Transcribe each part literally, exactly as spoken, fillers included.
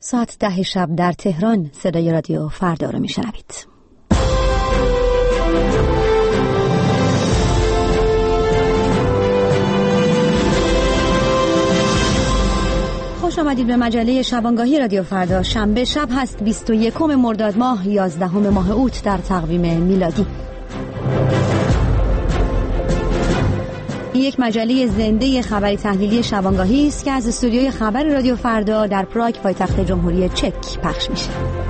ساعت ده شب در تهران صدای رادیو فردا رو میشنوید. خوش آمدید به مجله شبانگاهی رادیو فردا. شنبه شب هست، بیست و یکم مرداد ماه، یازدهم ماه اوت در تقویم میلادی. این یک مجله زنده خبری تحلیلی شبانگاهی است که از استودیوی خبر رادیو فردا در پراگ پایتخت جمهوری چک پخش میشه.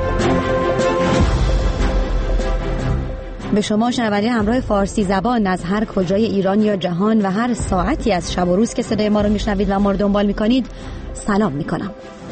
به شما شنونده همراه فارسی زبان از هر کجای ایران یا جهان و هر ساعتی از شب و روز که صدای ما رو میشنوید و ما رو دنبال میکنید سلام میکنم.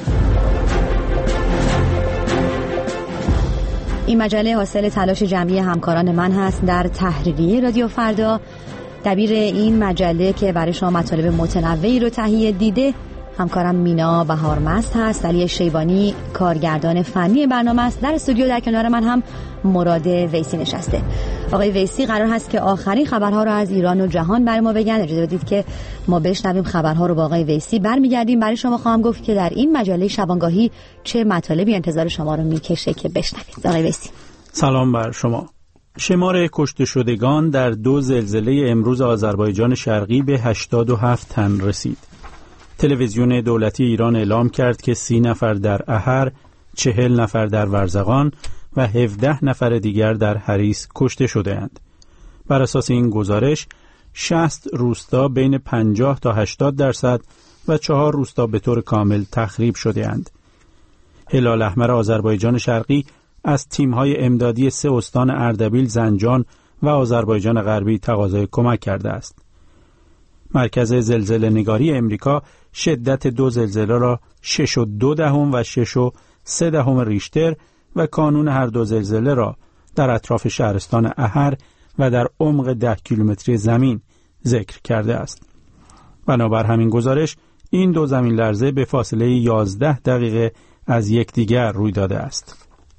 این مجله حاصل تلاش جمعی همکاران من هست. در تحریریه رادیو فردا دبیر این مجله که برای شما مطالب متنوعی رو تهیه دیده همکارم مینا بهارمست هست. علی شیبانی کارگردان فنی برنامه است. در استودیو در کنار من هم مراد ویسی نشسته. آقای ویسی قرار هست که آخرین خبرها رو از ایران و جهان برای ما بگن. اجازه بدید که ما بشنویم خبرها رو با آقای ویسی. برمیگردیم برای شما خواهم گفت که در این مجله شبانگاهی چه مطالبی انتظار شما رو میکشه که بشنوید. آقای ویسی سلام بر شما. شمار کشته شدگان در دو زلزله امروز آذربایجان شرقی به هشتاد و هفت تن رسید. تلویزیون دولتی ایران اعلام کرد که سی نفر در احر، چهل نفر در ورزقان و هفده نفر دیگر در حریص کشته شده‌اند. بر اساس این گزارش شصت روستا بین پنجاه تا هشتاد درصد و چهار روستا به طور کامل تخریب شده‌اند. هلال احمر آذربایجان شرقی از تیم‌های امدادی سه استان اردبیل، زنجان و آذربایجان غربی تقاضای کمک کرده است. مرکز زلزله نگاری امریکا شدت دو زلزله را شش و دو دهم و شش و سه دهم ریشتر و کانون هر دو زلزله را در اطراف شهرستان احر و در عمق ده کیلومتری زمین ذکر کرده است. بنابر همین گزارش این دو زمین لرزه به فاصله یازده دقیقه از یکدیگر روی داده است.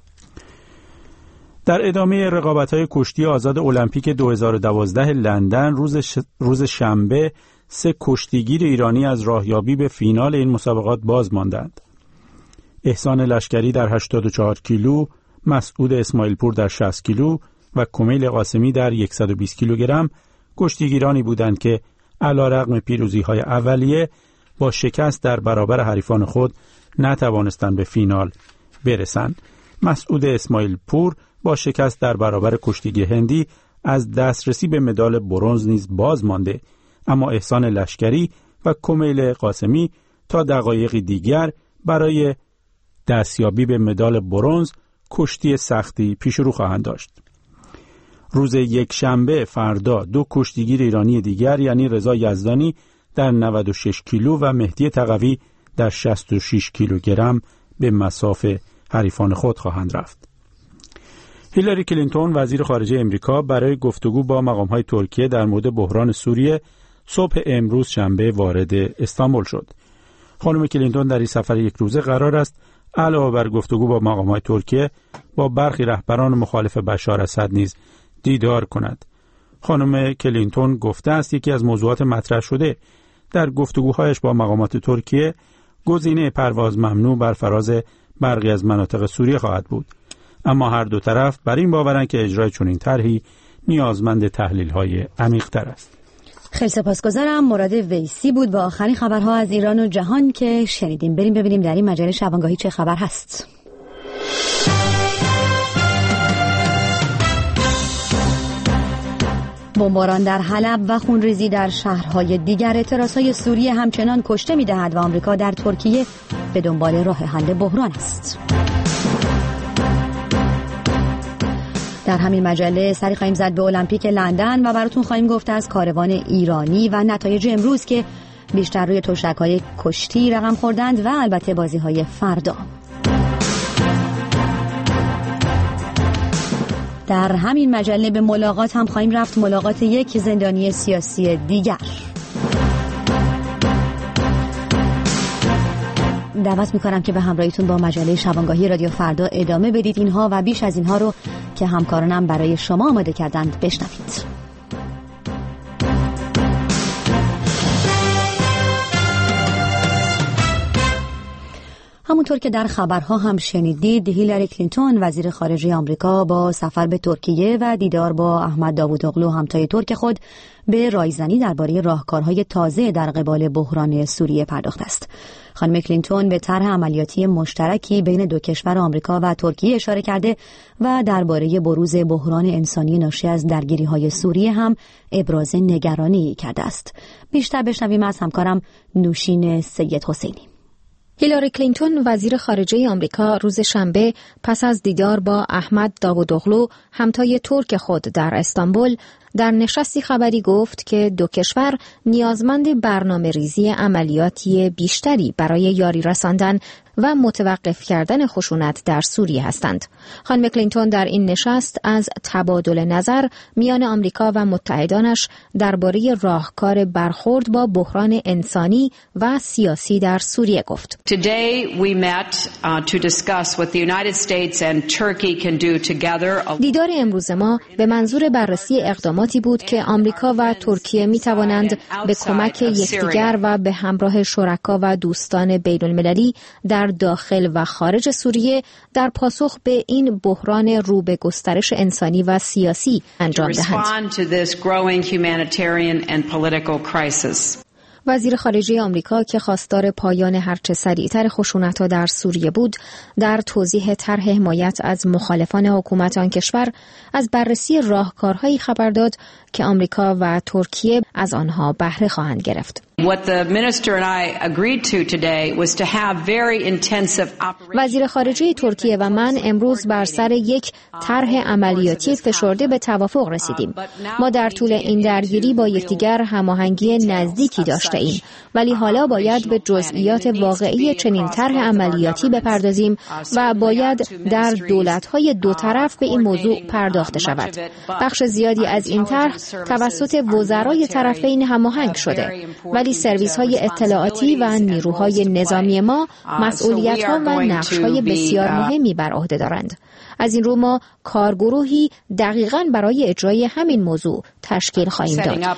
در ادامه رقابت‌های کشتی آزاد المپیک دو هزار و دوازده لندن روز, ش... روز شنبه سه کشتیگیر ایرانی از راهیابی به فینال این مسابقات باز ماندند. احسان لشکری در هشتاد و چهار کیلو، مسعود اسماعیل پور در شصت کیلو و کمیل قاسمی در صد و بیست کیلوگرم کشتیگیرانی بودند که علیرغم پیروزی‌های اولیه با شکست در برابر حریفان خود نتوانستند به فینال برسند. مسعود اسماعیل پور با شکست در برابر کشتیگیر هندی از دسترسی به مدال برنز نیز باز مانده، اما احسان لشکری و کمیل قاسمی تا دقایقی دیگر برای دستیابی به مدال برنز کشتی سختی پیش رو خواهند داشت. روز یک شنبه فردا دو کشتیگیر ایرانی دیگر یعنی رضا یزدانی در نود و شش کیلو و مهدی تقوی در شصت و شش کیلوگرم به مصاف حریفان خود خواهند رفت. هیلاری کلینتون وزیر خارجه امریکا برای گفتگو با مقام‌های ترکیه در مورد بحران سوریه صبح امروز شنبه وارد استانبول شد. خانم کلینتون در این سفر یک روزه قرار است علاوه بر گفتگو با مقام‌های ترکیه با برخی رهبران مخالف بشار اسد نیز دیدار کند. خانم کلینتون گفته است یکی از موضوعات مطرح شده در گفتگوهایش با مقامات ترکیه گزینه پرواز ممنوع بر فراز برخی از مناطق سوریه خواهد بود، اما هر دو طرف بر این باورند که اجرای چنین طرحی نیازمند تحلیل‌های عمیق‌تر است. خیلی سپاسگزارم. مراد ویسی بود با آخرین خبرها از ایران و جهان که شنیدیم. بریم ببینیم در این مجله شبانگاهی چه خبر هست. بمباران در حلب و خونریزی در شهرهای دیگر اعتراضهای سوریه همچنان کشته می‌دهد و آمریکا در ترکیه به دنبال راه حل بحران است. در همین مجله سری خواهیم زد به المپیک لندن و براتون خواهیم گفت از کاروان ایرانی و نتایج امروز که بیشتر روی تشک‌های کشتی رقم خوردند و البته بازی‌های فردا. در همین مجله به ملاقات هم خواهیم رفت، ملاقات یک زندانی سیاسی دیگر. دعوت میکنم که به همراهیتون با مجله شبانگاهی رادیو فردا ادامه بدید. اینها و بیش از اینها رو که همکارانم برای شما آماده کردند بشنوید. همونطور که در خبرها هم شنیدید، هیلاری کلینتون وزیر خارجه آمریکا با سفر به ترکیه و دیدار با احمد داوودوغلو همتای ترک خود به رایزنی درباره راهکارهای تازه در قبال بحران سوریه پرداخته است. خانم کلینتون به طرح عملیاتی مشترکی بین دو کشور آمریکا و ترکیه اشاره کرده و درباره بروز بحران انسانی ناشی از درگیری‌های سوریه هم ابراز نگرانی کرده است. بیشتر بشنویم از همکارم نوشین سید حسینی. هیلاری کلینتون وزیر خارجه آمریکا روز شنبه پس از دیدار با احمد داوودوغلو همتای ترک خود در استانبول در نشستی خبری گفت که دو کشور نیازمند برنامه ریزی عملیاتی بیشتری برای یاری رساندن و متوقف کردن خشونت در سوریه هستند. خانم کلینتون در این نشست از تبادل نظر میان آمریکا و متحدانش درباره راهکار برخورد با بحران انسانی و سیاسی در سوریه گفت. Today we met uh, to discuss what the United States and Turkey can do together. دیدار امروز ما به منظور بررسی اقداماتی بود که آمریکا و ترکیه می توانند به کمک یکدیگر و به همراه شرکا و دوستان بین المللی در داخل و خارج سوریه در پاسخ به این بحران رو به گسترش انسانی و سیاسی انجام دهند. وزیر خارجه آمریکا که خواستار پایان هرچه سریعتر خشونت‌ها در سوریه بود، در توضیح طرح حمایت از مخالفان حکومت آن کشور از بررسی راهکارهایی خبر داد که آمریکا و ترکیه از آنها بهره خواهند گرفت. What the minister and I agreed to today was to have very intensive operations. وزیر خارجه ترکیه و من امروز بر سر یک طرح عملیاتی فشرده به توافق رسیدیم. ما در طول این درگیری با یکدیگر هماهنگی نزدیکی داشته ایم، ولی حالا باید به جزئیات واقعی چنین طرح عملیاتی بپردازیم و باید در دولت‌های دو طرف به این موضوع پرداخته شود. بخش زیادی از این طرح توسط وزرای طرفین هماهنگ شده، ولی سرویس‌های اطلاعاتی و نیروهای نظامی ما مسئولیت‌ها و نقش‌های بسیار مهمی بر عهده دارند. از این رو ما کارگروهی دقیقاً برای اجرای همین موضوع تشکیل خواهیم داد.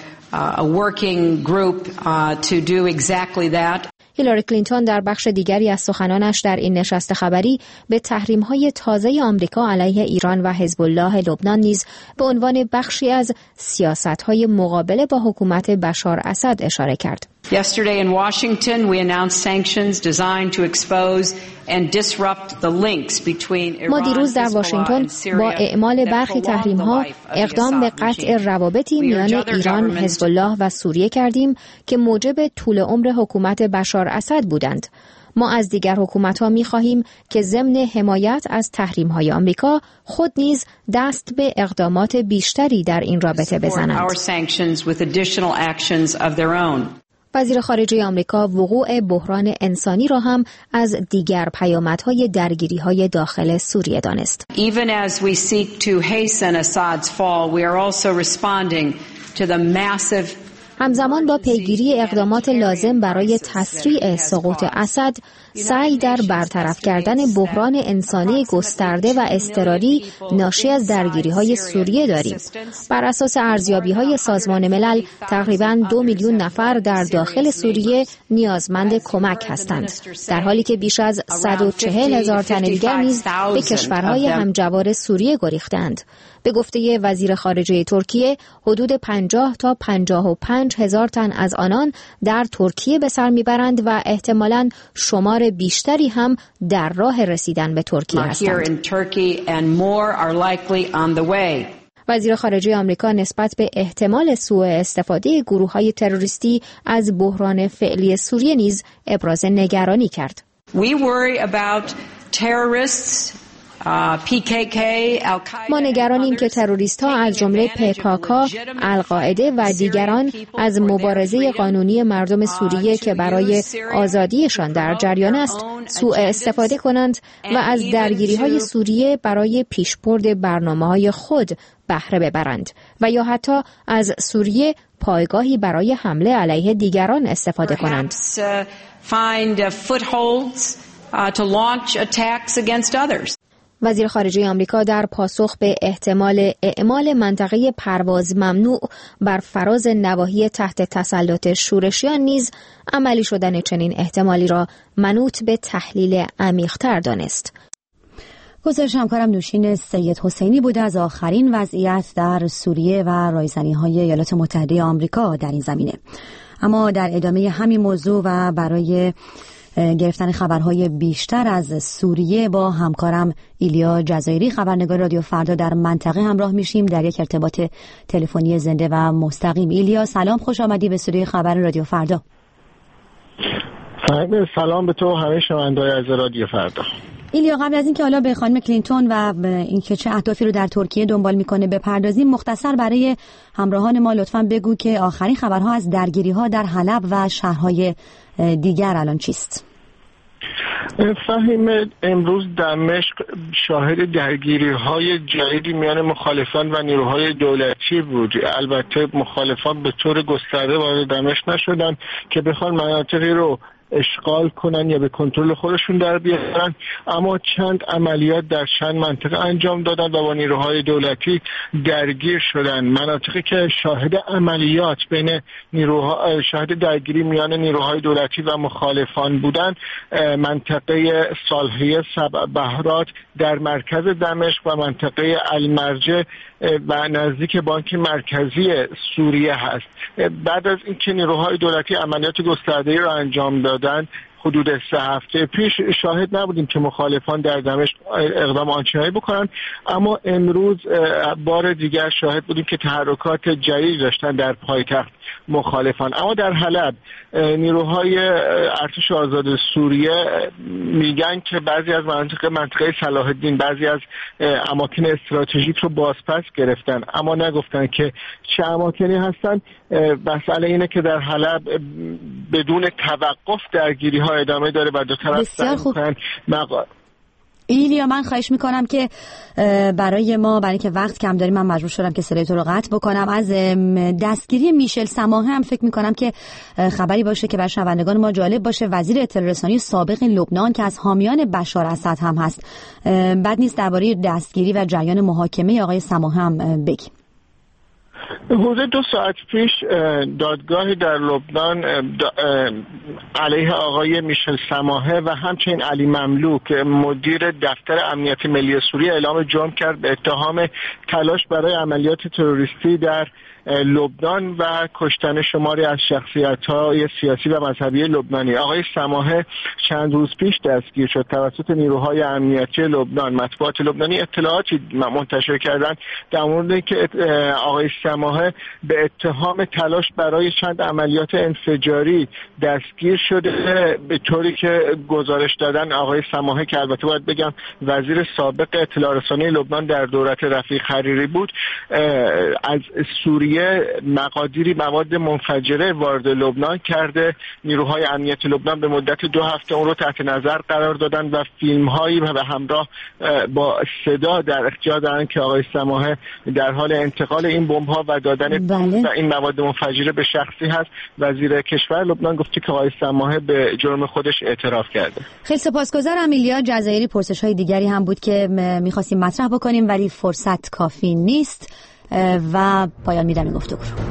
هیلاری کلینتون در بخش دیگری از سخنانش در این نشست خبری به تحریم‌های تازه آمریکا علیه ایران و حزب الله لبنان نیز به عنوان بخشی از سیاست‌های مقابله با حکومت بشار اسد اشاره کرد. Yesterday in Washington we announced sanctions designed to expose and disrupt the links between Iran. ما دیروز در واشنگتن با اعمال برخی تحریم‌ها اقدام به قطع روابطی میان ایران، حزب الله و سوریه کردیم که موجب طول عمر حکومت بشار اسد بودند. ما از دیگر حکومت‌ها می‌خواهیم که ضمن حمایت از تحریم‌های آمریکا خود نیز دست به اقدامات بیشتری در این رابطه بزنند. وزیر خارجه آمریکا وقوع بحران انسانی را هم از دیگر پیامدهای درگیری‌های داخل سوریه دانست. Even as we seek to hasten Assad's fall, we are also responding to the massive همزمان با پیگیری اقدامات لازم برای تسریع سقوط اسد، سعی در برطرف کردن بحران انسانی گسترده و اضطراری ناشی از درگیری‌های سوریه داریم. بر اساس ارزیابی‌های سازمان ملل، تقریباً دو میلیون نفر در داخل سوریه نیازمند کمک هستند، در حالی که بیش از صد و چهل هزار تن دیگر نیز به کشورهای همجوار سوریه گریختند. به گفته وزیر خارجه ترکیه، حدود پنجاه تا پنجاه و پنج هزار تن از آنان در ترکیه به سر میبرند و احتمالاً شمار بیشتری هم در راه رسیدن به ترکیه هستند. وزیر خارجه آمریکا نسبت به احتمال سوء استفاده گروه‌های تروریستی از بحران فعلی سوریه نیز ابراز نگرانی کرد. We worry about terrorists ما نگرانیم که تروریست‌ها از جمله پی‌کا‌کا، القاعده و دیگران از مبارزه قانونی مردم سوریه که برای آزادیشان در جریان است سوء استفاده کنند و از درگیری‌های سوریه برای پیشبرد برنامه‌های خود بهره ببرند و یا حتی از سوریه پایگاهی برای حمله علیه دیگران استفاده کنند. وزیر خارجه آمریکا در پاسخ به احتمال اعمال منطقه پرواز ممنوع بر فراز نواحی تحت تسلط شورشیان نیز عملی شدن چنین احتمالی را منوط به تحلیل عمیق‌تر دانست. گزارش همکارم نوشین سید حسینی بود از آخرین وضعیت در سوریه و رایزنی‌های ایالات متحده آمریکا در این زمینه. اما در ادامه همین موضوع و برای گرفتن خبرهای بیشتر از سوریه با همکارم ایلیا جزایری خبرنگار رادیو فردا در منطقه همراه میشیم در یک ارتباط تلفنی زنده و مستقیم. ایلیا سلام، خوش آمدی به استودیوی خبر رادیو فردا. سلام به تو و همه شنوندگان از رادیو فردا. ایلیا، قبل از اینکه حالا به خانم کلینتون و اینکه چه اهدافی رو در ترکیه دنبال میکنه بپردازیم، مختصر برای همراهان ما لطفاً بگو که آخرین خبرها از درگیری‌ها در حلب و شهرهای دیگر الان چیست؟ فهیم، امروز دمشق شاهد درگیری‌های جدیدی میان مخالفان و نیروهای دولتی بود. البته مخالفان به طور گسترده وارد دمشق نشدن که بخوان مناطقی رو اشغال کنن یا به کنترل خودشون در بیارن، اما چند عملیات در چند منطقه انجام دادن و با نیروهای دولتی درگیر شدن. مناطقی که شاهد عملیات بین نیروها شاهد درگیری میان نیروهای دولتی و مخالفان بودن، منطقه صالحیه سبع بهرات در مرکز دمشق و منطقه المرجع و نزدیک بانک مرکزی سوریه هست. بعد از اینکه نیروهای دولتی عملیات گسترده‌ای را انجام دادند حدود سه هفته پیش، شاهد نبودیم که مخالفان در دمشق اقدام آنچنانی بکنن، اما امروز بار دیگر شاهد بودیم که تحرکات جدید داشتن در پایتخت مخالفان. اما در حلب نیروهای ارتش آزاد سوریه میگن که بعضی از مناطق منطقه صلاح الدین، بعضی از اماکن استراتژیک رو بازپس گرفتن، اما نگفتن که چه اماکنی هستن. مسئله اینه که در حلب بدون توقف درگیری ها ادامه داره و دو طرف سعی می‌کنن مق... ایلیا، من خواهش میکنم که برای ما، برای اینکه وقت کم داریم، من مجبور شدم که صدای تو رو قطع بکنم. از دستگیری میشل سماحه هم فکر میکنم که خبری باشه که برای شنوندگان ما جالب باشه. وزیر اطلاع رسانی سابق لبنان که از حامیان بشار اسد هم هست، بد نیست درباره دستگیری و جریان محاکمه آقای سماحه هم بگیم. حدود دو ساعت پیش دادگاهی در لبنان علیه آقای میشل سماحه و همچنین علی مملوک مدیر دفتر امنیت ملی سوریه اعلام جرم کرد به اتهام تلاش برای عملیات تروریستی در لبنان و کشتن شماری از شخصیت‌های سیاسی و مذهبی لبنانی. آقای سماحه چند روز پیش دستگیر شد توسط نیروهای امنیتی لبنان. مطبوعات لبنانی اطلاعاتی منتشر کردند در مورد اینکه آقای سماحه به اتهام تلاش برای چند عملیات انفجاری دستگیر شده، به طوری که گزارش دادن آقای سماحه که البته باید بگم وزیر سابق اطلاع رسانی لبنان در دولت رفیق حریری بود، از سوریه مقادیری مواد منفجره وارد لبنان کرده. نیروهای امنیت لبنان به مدت دو هفته اون رو تحت نظر قرار دادن و فیلم هایی به همراه با صدا در اختیار دارن که آقای سماحه در حال انتقال این بمب ها و دادن بله. و این مواد منفجره به شخصی هست. وزیر کشور لبنان گفته که آقای سماحه به جرم خودش اعتراف کرده. خیلی سپاسگزارم ایلیا جزایری. پرسش های دیگری هم بود که می‌خواستیم مطرح بکنیم ولی فرصت کافی نیست و پایان میدم این گفتگو رو.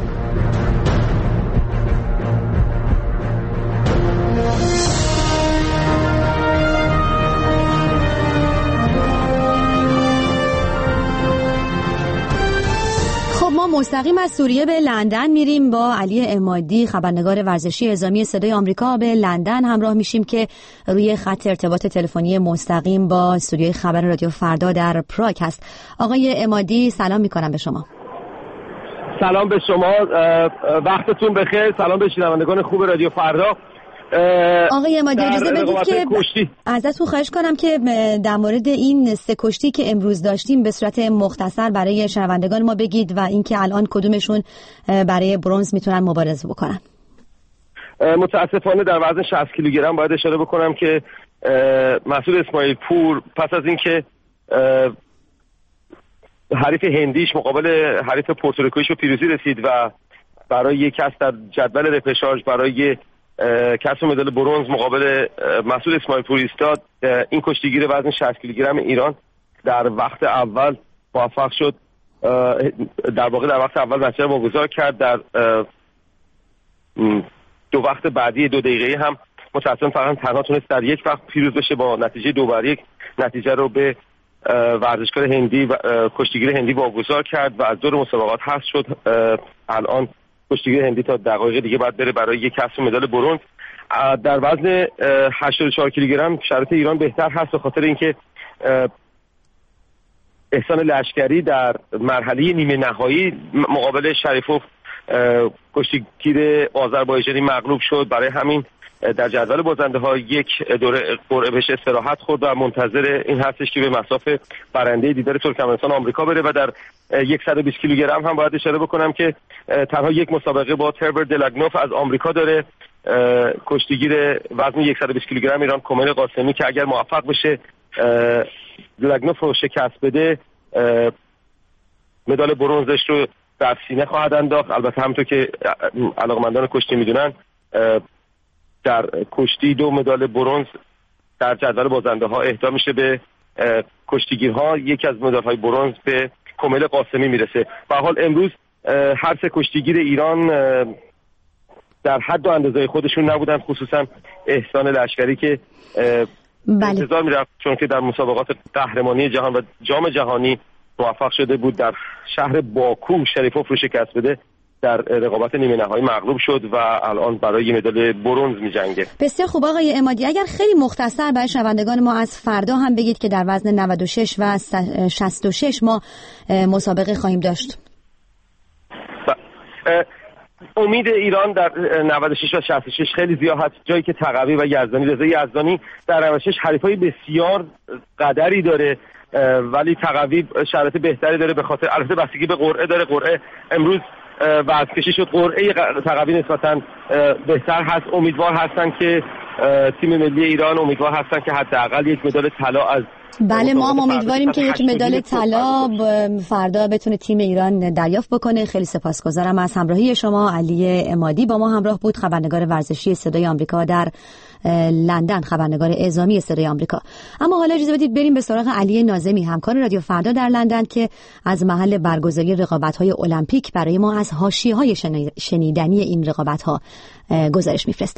مستقیم از سوریه به لندن میریم. با علی عمادی خبرنگار ورزشی اعزامی صدای آمریکا به لندن همراه میشیم که روی خط ارتباط تلفنی مستقیم با استودیوی خبر رادیو فردا در پراگ هست. آقای عمادی سلام میکنم به شما. سلام به شما، وقتتون بخیر. سلام به شنوندگان خوب رادیو فردا. آقای عمادی اجازه بدید که ازتون خواهش کنم که در مورد این سه کشتی که امروز داشتیم به صورت مختصر برای شنوندگان ما بگید و اینکه الان کدومشون برای برنز میتونن مبارزه بکنن. متاسفانه در وزن شصت کیلوگرم باید اشاره بکنم که مسعود اسماعیل پور پس از اینکه حریف هندیش مقابل حریف پورتوریکویش به پیروزی رسید و برای یک کس در جدول رپشاژ برای کسب مدال برنز مقابل مسعود اسماعیل پور ایستاد، این کشتیگیر وزن شصت کیلوگرم ایران در وقت اول موفق شد در واقع در وقت اول نتیجه رو واگذار کرد. در دو وقت بعدی دو دقیقه هم متأسفانه فقط تنها تونست در یک وقت پیروز بشه، با نتیجه دو بر یک نتیجه رو به ورزشکار هندی و کشتیگیر هندی واگذار کرد و از دور مسابقات حذف شد. الان کشتیگیر هندی تا دقایق دیگه باید بره برای یک کسب مدال برنز. در وزن هشتاد و چهار کیلوگرم شرایط ایران بهتر هست به خاطر اینکه احسان لشکری در مرحله نیمه نهایی مقابل شریفوف کشتیگیر آذربایجانی مغلوب شد. برای همین در جدول بازنده ها یک دوره قرعه بهش استراحت خورد و منتظر این هستش که به مصاف برنده دیدار ترکمنستان آمریکا بره. و در صد و بیست کیلوگرم هم باید اشاره بکنم که تنها یک مسابقه با تربر دلگنوف از آمریکا داره کشتیگیر وزن صد و بیست کیلوگرم ایران، کومیل قاسمی، که اگر موفق بشه دلگنوف رو شکست بده مدال برنزش رو در سینه خواهد انداخت. البته همونطور که علاقمندان کشتی میدونن در کشتی دو مدال برنز در جدول بازنده ها اهدا میشه به کشتیگیرها، یکی از مدال های برنز به کومیل قاسمی میرسه. به حال امروز هر سه کشتیگیر ایران در حد و اندازه خودشون نبودن، خصوصا احسان لشکری که بله. انتظار میرفت چون که در مسابقات قهرمانی جهان و جام جهانی موفق شده بود در شهر باکو شریفوف رو شکست بده، در رقابت نیمه نهایی مغلوب شد و الان برای مدال برنز می‌جنگه. بسیار خوب آقای عمادی، اگر خیلی مختصر برای شنوندگان ما از فردا هم بگید که در وزن نود و شش و شصت و شش ما مسابقه خواهیم داشت. امید ایران در نود و شش و شصت و شش خیلی زیاد هست، جایی که تقوی و یزدانی، رضا یزدانی در نود و شش حریفای بسیار قدری داره ولی تقوی شرایط بهتری داره به خاطر البته بستگی به قرعه داره. قرعه امروز وزنکشی شد، قرعه تقوی نسبتاً بهتر هست. امیدوار هستن که تیم ملی ایران امیدوار هستن که حداقل یک مدال طلا از بله ما هم امیدواریم که یک مدال طلا فردا بتونه تیم ایران دریافت بکنه. خیلی سپاسگزارم از همراهی شما. علی عمادی با ما همراه بود، خبرنگار ورزشی صدای آمریکا در لندن، خبرنگار اعزامی صدای آمریکا. اما حالا اجازه بدید بریم به سراغ علی ناظمی، همکار رادیو فردا در لندن، که از محل برگزاری رقابت‌های المپیک برای ما از حاشیه‌های شنیدنی این رقابت‌ها گزارش می‌فرسته.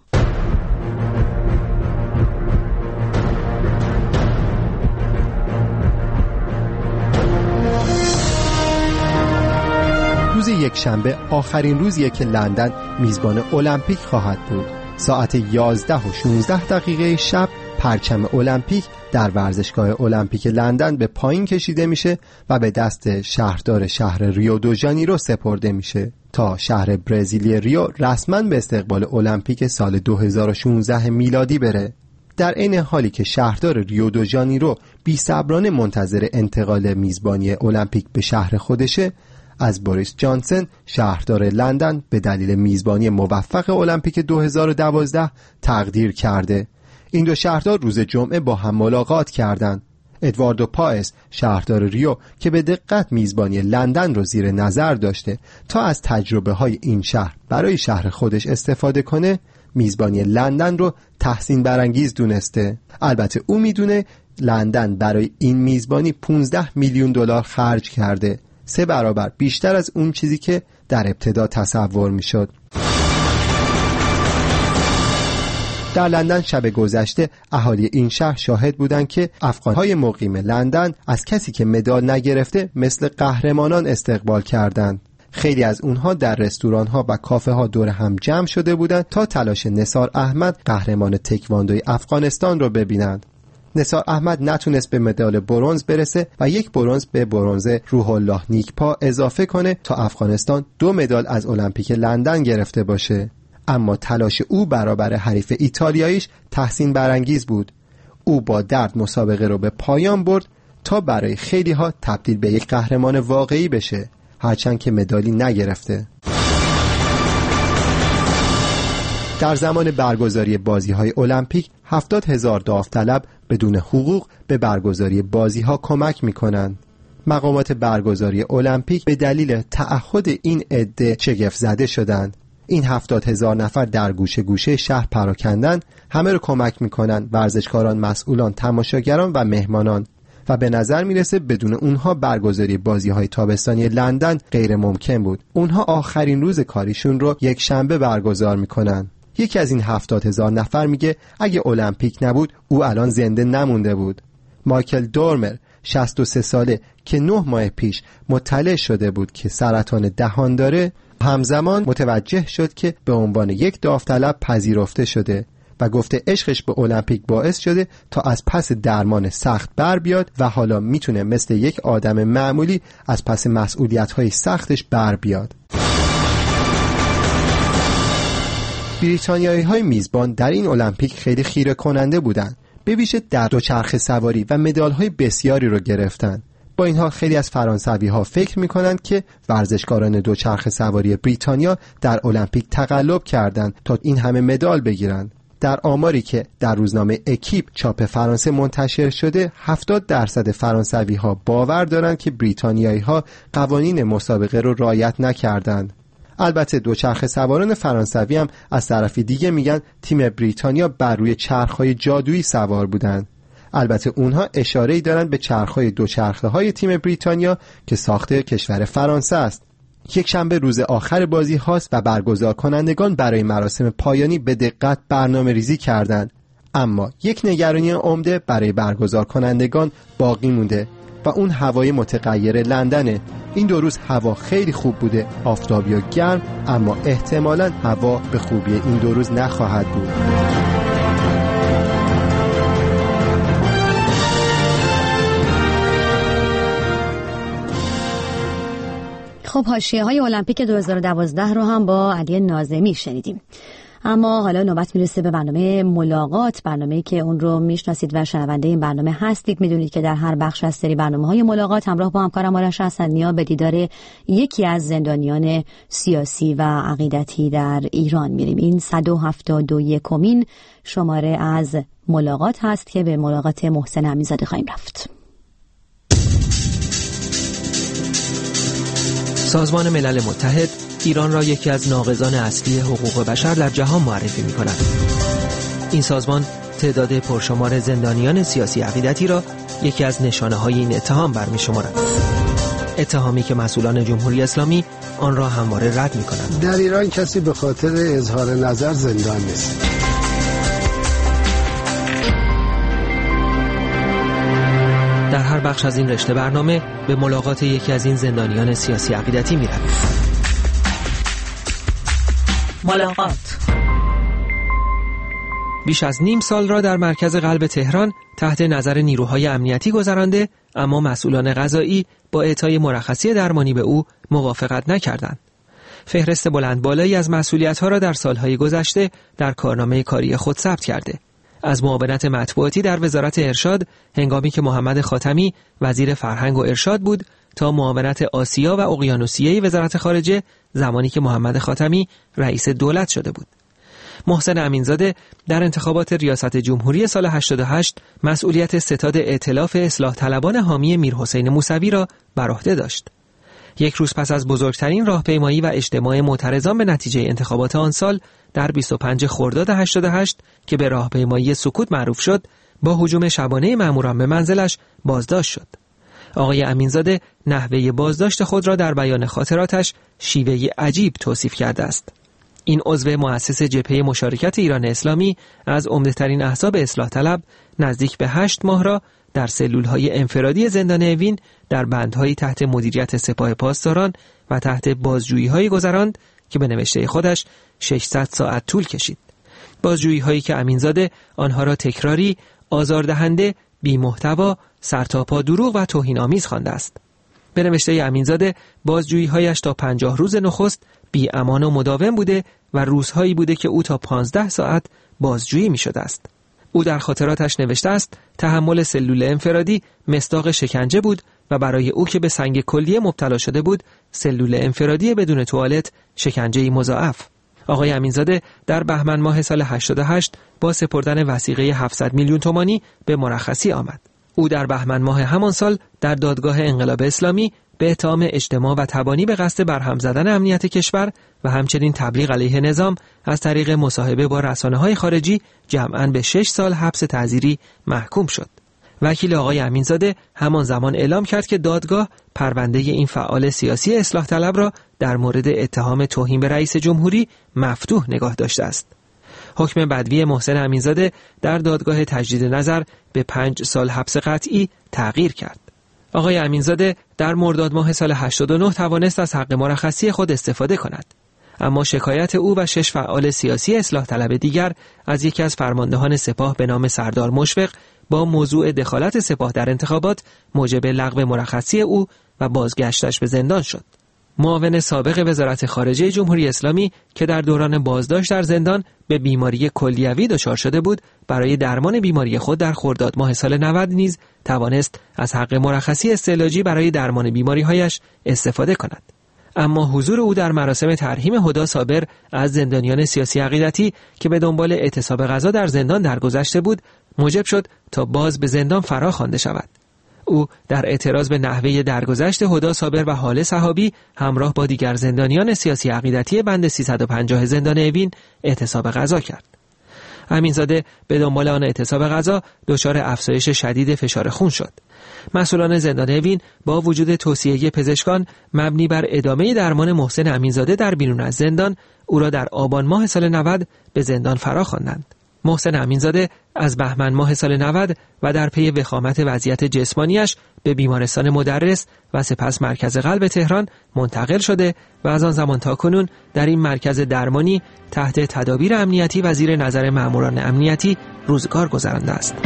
روز یکشنبه آخرین روزیه که لندن میزبان المپیک خواهد بود. ساعت یازده و شانزده دقیقه شب پرچم المپیک در ورزشگاه المپیک لندن به پایین کشیده میشه و به دست شهردار شهر ریو دو ژانیرو سپرده میشه تا شهر برزیلی ریو رسما به استقبال المپیک سال دو هزار و شانزده میلادی بره. در عین حالی که شهردار ریو دو ژانیرو بی‌صبرانه منتظر انتقال میزبانی المپیک به شهر خودشه، از بوریس جانسن شهردار لندن به دلیل میزبانی موفق المپیک دو هزار و دوازده تقدیر کرده. این دو شهردار روز جمعه با هم ملاقات کردند. ادواردو پائس شهردار ریو که به دقت میزبانی لندن رو زیر نظر داشته تا از تجربه های این شهر برای شهر خودش استفاده کنه، میزبانی لندن رو تحسین برانگیز دونسته. البته او میدونه لندن برای این میزبانی پانزده میلیون دلار خرج کرده، سه برابر بیشتر از اون چیزی که در ابتدا تصور میشد. در لندن شب گذشته اهالی این شهر شاهد بودند که افغان‌های مقیم لندن از کسی که مدال نگرفته مثل قهرمانان استقبال کردند. خیلی از اونها در رستوران‌ها و کافه‌ها دور هم جمع شده بودند تا تلاش نثار احمد قهرمان تکواندوی افغانستان رو ببینند. نثار احمد نتونست به مدال برنز برسه و یک برنز به برنز روح الله نیکپا اضافه کنه تا افغانستان دو مدال از المپیک لندن گرفته باشه. اما تلاش او برابر حریف ایتالیاییش تحسین برانگیز بود. او با درد مسابقه رو به پایان برد تا برای خیلی ها تبدیل به یک قهرمان واقعی بشه، هرچند که مدالی نگرفته. در زمان برگزاری بازی‌های المپیک هفتاد هزار داوطلب بدون حقوق به برگزاری بازی‌ها کمک می‌کنند. مقامات برگزاری المپیک به دلیل تعهد این عده شگفت زده شدند. این هفتاد هزار نفر در گوشه گوشه شهر پراکندن، همه رو کمک می‌کنند، ورزشکاران، مسئولان، تماشاگران و مهمانان. و به نظر میرسه بدون اونها برگزاری بازی‌های تابستانی لندن غیر ممکن بود. اونها آخرین روز کاریشون رو یک شنبه برگزار میکنن. یکی از این هفتاد هزار نفر میگه اگه المپیک نبود او الان زنده نمونده بود. مایکل دورمر شصت و سه ساله که نه ماه پیش مطلع شده بود که سرطان دهان داره، همزمان متوجه شد که به عنوان یک داوطلب پذیرفته شده و گفته عشقش به المپیک باعث شده تا از پس درمان سخت بر بیاد و حالا میتونه مثل یک آدم معمولی از پس مسئولیت‌های سختش بر بیاد. بریتانیایی‌های میزبان در این المپیک خیلی خیره کننده بودند. به ویژه در دوچرخه سواری و مدال‌های بسیاری رو گرفتن. با این حال خیلی از فرانسوی‌ها فکر می‌کنند که ورزشکاران دوچرخه سواری بریتانیا در المپیک تقلب کردند تا این همه مدال بگیرند. در آماری که در روزنامه اکیپ چاپ فرانسه منتشر شده، هفتاد درصد فرانسوی‌ها باور دارند که بریتانیایی‌ها قوانین مسابقه رو رعایت نکردند. البته دوچرخه سواران فرانسوی هم از طرف دیگه میگن تیم بریتانیا بر روی چرخ‌های جادویی سوار بودند. البته اونها اشاره‌ای دارن به چرخ‌های دوچرخه‌های تیم بریتانیا که ساخته کشور فرانسه است. یک شنبه روز آخر بازی هاست و برگزار کنندگان برای مراسم پایانی به دقت برنامه ریزی کردند. اما یک نگرانی عمده برای برگزار کنندگان باقی مونده و اون هوای متغیر لندنه. این دو روز هوا خیلی خوب بوده، آفتابی و گرم، اما احتمالاً هوا به خوبی این دو روز نخواهد بود. خب حاشیه‌های المپیک دو هزار و دوازده رو هم با علی ناظمی شنیدیم. اما حالا نوبت میرسه به برنامه ملاقات، برنامه‌ای که اون رو میشناسید و شنونده این برنامه هستید. میدونید که در هر بخش از سری برنامه‌های ملاقات همراه با همکارم آرش حسنی‌ها به دیدار یکی از زندانیان سیاسی و عقیدتی در ایران میریم. این صد و هفتاد و یکمین شماره از ملاقات هست که به ملاقات محسن امین‌زاده خواهیم رفت. سازمان ملل متحد ایران را یکی از ناقضان اصلی حقوق بشر در جهان معرفی می‌کند. این سازمان تعداد پرشمار زندانیان سیاسی عقیدتی را یکی از نشانه‌های این اتهام برمی‌شمارد. اتهامی که مسئولان جمهوری اسلامی آن را همواره رد می‌کنند. در ایران کسی به خاطر اظهار نظر زندان نیست. در هر بخش از این رشته برنامه به ملاقات یکی از این زندانیان سیاسی عقیدتی می‌رویم. ملاقات بیش از نیم سال را در مرکز قلب تهران تحت نظر نیروهای امنیتی گذرانده، اما مسئولان قضایی با اعطای مرخصی درمانی به او موافقت نکردند. فهرست بلند بالایی از مسئولیت‌ها را در سالهای گذشته در کارنامه کاری خود ثبت کرده. از معاونت مطبوعاتی در وزارت ارشاد هنگامی که محمد خاتمی وزیر فرهنگ و ارشاد بود تا معاونت آسیا و اقیانوسیه وزارت خارجه زمانی که محمد خاتمی رئیس دولت شده بود. محسن امین‌زاده در انتخابات ریاست جمهوری سال هشتاد و هشت مسئولیت ستاد ائتلاف اصلاح طلبان حامی میرحسین موسوی را بر عهده داشت. یک روز پس از بزرگترین راهپیمایی و اجتماع معترضان به نتیجه انتخابات آن سال در بیست و پنجم خرداد هشتاد و هشت که به راهپیمایی سکوت معروف شد، با هجوم شبانه ماموران به منزلش بازداشت شد. آقای امین‌زاده نحوه بازداشت خود را در بیان خاطراتش شیوه عجیب توصیف کرده است. این عضو مؤسس جبهه مشارکت ایران اسلامی از عمده‌ترین احزاب اصلاح طلب نزدیک به هشت ماه را در سلول‌های انفرادی زندان اوین در بندهایی تحت مدیریت سپاه پاسداران و تحت بازجویی‌های گذراند که به نوشته خودش ششصد ساعت طول کشید. بازجویی‌هایی که امین‌زاده آنها را تکراری، آزاردهنده، بی‌محتوا، سرتاپا دروغ و توهین‌آمیز خوانده است. به نوشته امین‌زاده بازجویی‌هایش تا پنجاه روز نخست بی امان و مداوم بوده و روزهایی بوده که او تا پانزده ساعت بازجویی می‌شده است. او در خاطراتش نوشته است تحمل سلول انفرادی مصداق شکنجه بود و برای او که به سنگ کلیه مبتلا شده بود سلول انفرادی بدون توالت شکنجه‌ای مضاعف. آقای امین‌زاده در بهمن ماه سال هشتاد و هشت با سپردن وثیقه هفتصد میلیون تومانی به مرخصی آمد. او در بهمن ماه همان سال در دادگاه انقلاب اسلامی به اتهام اجتماع و تبانی به قصد برهم زدن امنیت کشور و همچنین تبلیغ علیه نظام از طریق مصاحبه با رسانه‌های خارجی جمعاً به شش سال حبس تعزیری محکوم شد. وکیل آقای امینزاده همان زمان اعلام کرد که دادگاه پرونده این فعال سیاسی اصلاح طلب را در مورد اتهام توهین به رئیس جمهوری مفتوح نگاه داشته است. حکم بدوی محسن امینزاده در دادگاه تجدید نظر به پنج سال حبس قطعی تغییر کرد. آقای امینزاده در مرداد ماه سال هشتاد و نه توانست از حق مرخصی خود استفاده کند. اما شکایت او و شش فعال سیاسی اصلاح طلب دیگر از یکی از فرماندهان سپاه به نام سردار مشفق با موضوع دخالت سپاه در انتخابات موجب لغو مرخصی او و بازگشتش به زندان شد. معاون سابق وزارت خارجه جمهوری اسلامی که در دوران بازداشت در زندان به بیماری کلیوی دچار شده بود، برای درمان بیماری خود در خرداد ماه سال نود نیز توانست از حق مرخصی استعلاجی برای درمان بیماری‌هایش استفاده کند. اما حضور او در مراسم ترحیم هدی صابر از زندانیان سیاسی عقیدتی که به دنبال اعتصاب غذا در زندان درگذشته بود، موجب شد تا باز به زندان فرا خوانده شود. او در اعتراض به نحوه درگذشت هدی صابر و هاله صحابی همراه با دیگر زندانیان سیاسی عقیدتی بند سیصد و پنجاه زندان اوین اعتصاب غذا کرد. امینزاده به دنبال آن اعتصاب غذا دچار افزایش شدید فشار خون شد. مسئولان زندان اوین با وجود توصیه پزشکان مبنی بر ادامه درمان محسن امینزاده در بیرون از زندان، او را در آبان ماه سال نود به زندان فرا خواندند. محسن امینزاده از بهمن ماه سال نود و در پی وخامت وضعیت جسمانیش به بیمارستان مدرس و سپس مرکز قلب تهران منتقل شده و از آن زمان تا کنون در این مرکز درمانی تحت تدابیر امنیتی و زیر نظر ماموران امنیتی روزگار گذرانده است.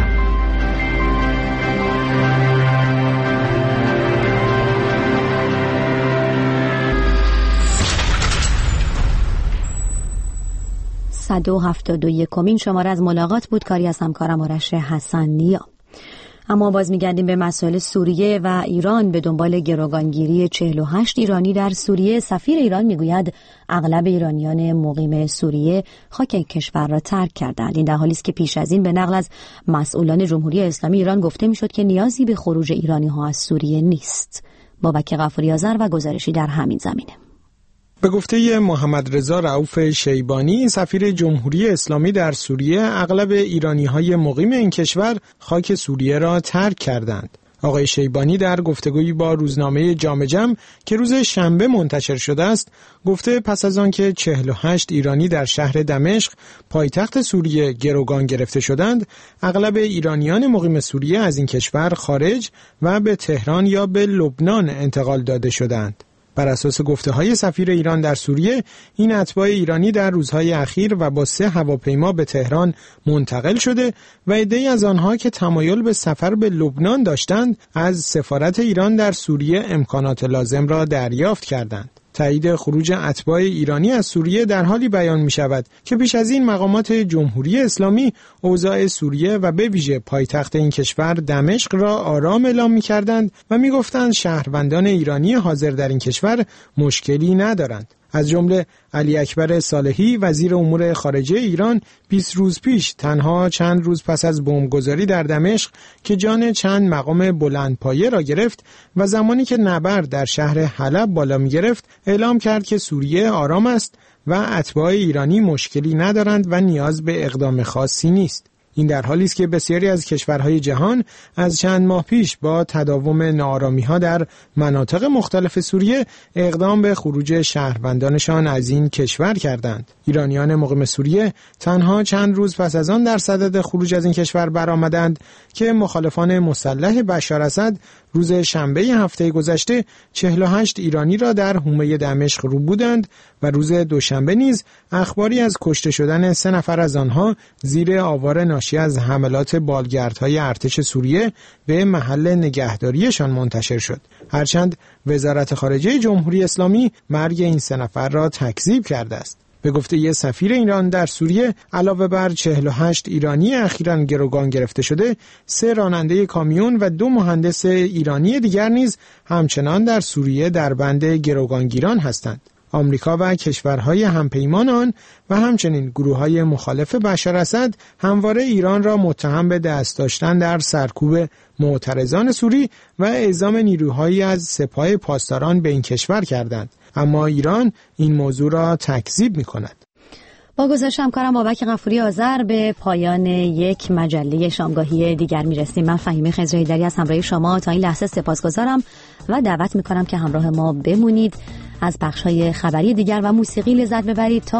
صد و هفتاد و یکمین شماره از ملاقات بود، کاری از همکارم آرش حسن‌نیا. اما باز میگردیم به مسائل سوریه و ایران. به دنبال گروگانگیری چهل و هشت ایرانی در سوریه، سفیر ایران میگوید اغلب ایرانیان مقیم سوریه خاک کشور را ترک کردند. این در حالی است که پیش از این به نقل از مسئولان جمهوری اسلامی ایران گفته میشد که نیازی به خروج ایرانی ها از سوریه نیست. بابک غفوری آذر و گزارشی در همین زمینه. به گفته محمد رضا رؤوف شیبانی، سفیر جمهوری اسلامی در سوریه، اغلب ایرانی‌های مقیم این کشور خاک سوریه را ترک کردند. آقای شیبانی در گفتگویی با روزنامه جامع جم که روز شنبه منتشر شده است، گفته پس از آنکه چهل و هشت ایرانی در شهر دمشق پایتخت سوریه گروگان گرفته شدند، اغلب ایرانیان مقیم سوریه از این کشور خارج و به تهران یا به لبنان انتقال داده شدند. بر اساس گفته‌های سفیر ایران در سوریه، این اتباع ایرانی در روزهای اخیر و با سه هواپیما به تهران منتقل شده و عده‌ای از آنها که تمایل به سفر به لبنان داشتند، از سفارت ایران در سوریه امکانات لازم را دریافت کردند. تایید خروج اتباع ایرانی از سوریه در حالی بیان می شود که پیش از این مقامات جمهوری اسلامی اوضاع سوریه و به ویژه پایتخت این کشور دمشق را آرام اعلام می کردند و می گفتند شهروندان ایرانی حاضر در این کشور مشکلی ندارند. از جمله علی اکبر صالحی وزیر امور خارجه ایران بیست روز پیش، تنها چند روز پس از بمبگذاری در دمشق که جان چند مقام بلندپایه را گرفت و زمانی که نبرد در شهر حلب بالا می گرفت، اعلام کرد که سوریه آرام است و اتباع ایرانی مشکلی ندارند و نیاز به اقدام خاصی نیست. این در حالی است که بسیاری از کشورهای جهان از چند ماه پیش با تداوم ناآرامی‌ها در مناطق مختلف سوریه اقدام به خروج شهروندانشان از این کشور کردند. ایرانیان مقیم سوریه تنها چند روز پس از آن در صدد خروج از این کشور برآمدند که مخالفان مسلح بشار اسد روز شنبه هفته گذشته چهل و هشت ایرانی را در حومه دمشق روبودند و روز دوشنبه نیز اخباری از کشته شدن سه نفر از آنها زیر آوار ناشی از حملات بالگردهای ارتش سوریه به محل نگهداریشان منتشر شد. هرچند وزارت خارجه جمهوری اسلامی مرگ این سه نفر را تکذیب کرده است. به گفته یه سفیر ایران در سوریه، علاوه بر چهل و هشت ایرانی اخیراً گروگان گرفته شده، سه راننده کامیون و دو مهندس ایرانی دیگر نیز همچنان در سوریه در بند گروگانگیران هستند. آمریکا و کشورهای همپیمان آن و همچنین گروه‌های مخالف بشار اسد همواره ایران را متهم به دست داشتن در سرکوب معترضان سوری و اعزام نیروهایی از سپاه پاسداران به این کشور کردند، اما ایران این موضوع را تکذیب می‌کند. با گزارش همکارم بابک غفوری آذر به پایان یک مجله شامگاهی دیگر میرسیم. من فهیمه خضرایی‌دری از همراه شما تا این لحظه سپاسگزارم و دعوت میکنم که همراه ما بمونید، از بخش‌های خبری دیگر و موسیقی لذت ببرید تا